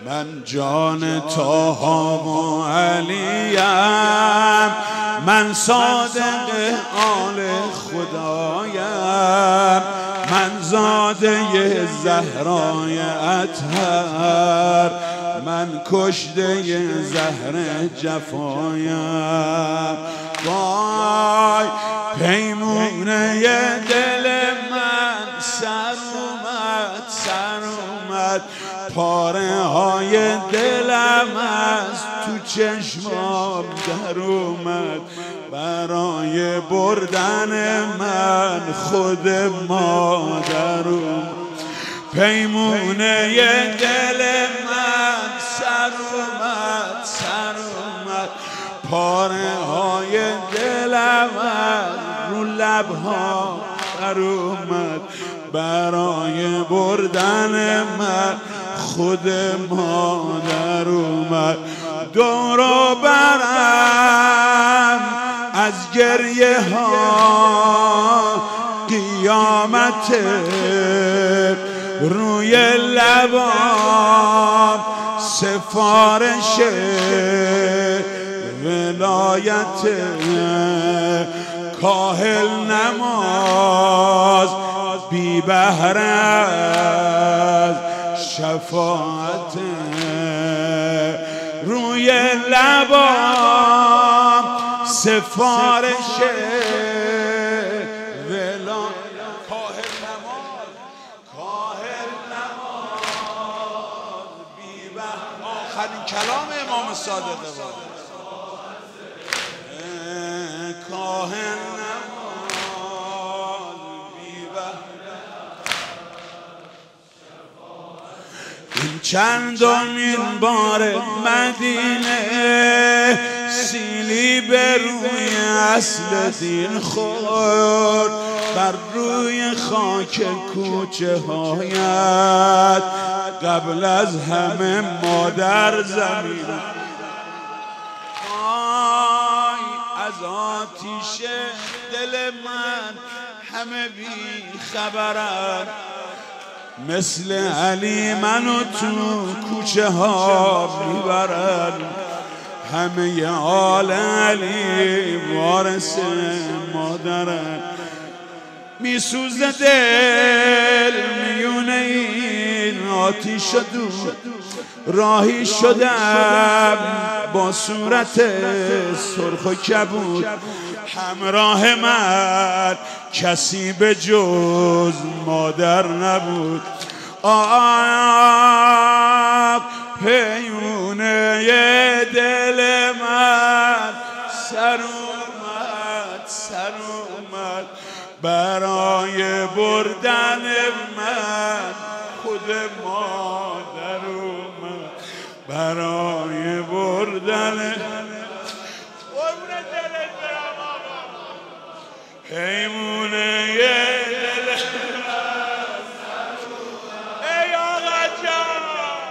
من جان طه و علیم، من صادق آل خدایم، من زاده زهرای اطهر، من کشته زهر جفایم. وای پیمونه دل من سر اومد، پاره های دلم از تو چشمام در اومد، برای بردن من خود مادر اومد. پیمونه دل من سر اومد، پاره های دلم رو لبها در اومد، برای بردن من خود مادر اومد. دور و برم از گریه ها قیامت، روی لبام سفارش ولایت، کاهل نماز بی بهره از شفاعت، روی لبام سفارش ولایت، کاهل نماز بی بهره. آخرین کلام امام صادق بود. کاهل نماز بی بهره. این چندمین بار مدینه، سیلی به روی اصل دین خورد، بر روی خاک کوچه هایت، قبل از همه مادر زمین. از آتیش دل من همه بی خبرن، مثل علی منو تو کوچه ها میبرن، همه آل علی وارث مادرن. میسوزه دل میونه این آتیش دود، راهی شدم با صورت سرخ و کبود، همراه من کسی به جز مادر نبود. پیمونه دل من سر اومد، برای بردن من خود مادر اومد، برای بردن پیمونه دل ای آقا جان،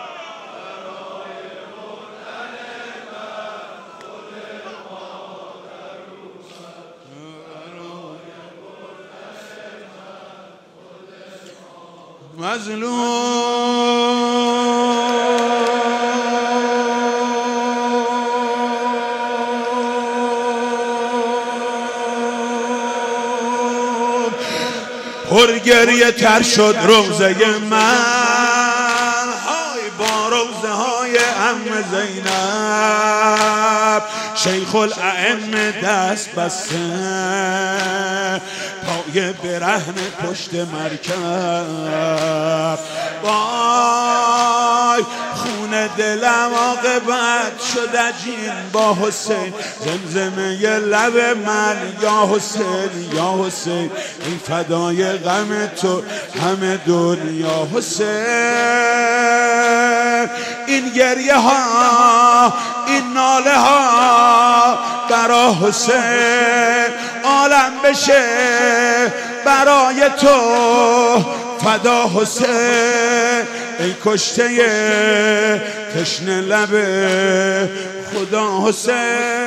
مظلوم پرگریه تر شد روزه من، های با روزه های عم زینب، شیخ الائمه دست بسته، پای برهن پشت مرکب. وای خون دلم عاقبت شد عجین با حسین، زمزمه ی لب من یا حسین یا حسین، این فدای غم تو همه دنیا حسین. این گریه ها این ناله ها برا حسین، عالم بشه برای تو فدا حسین. ای کشته تشنه لب خدا حسین.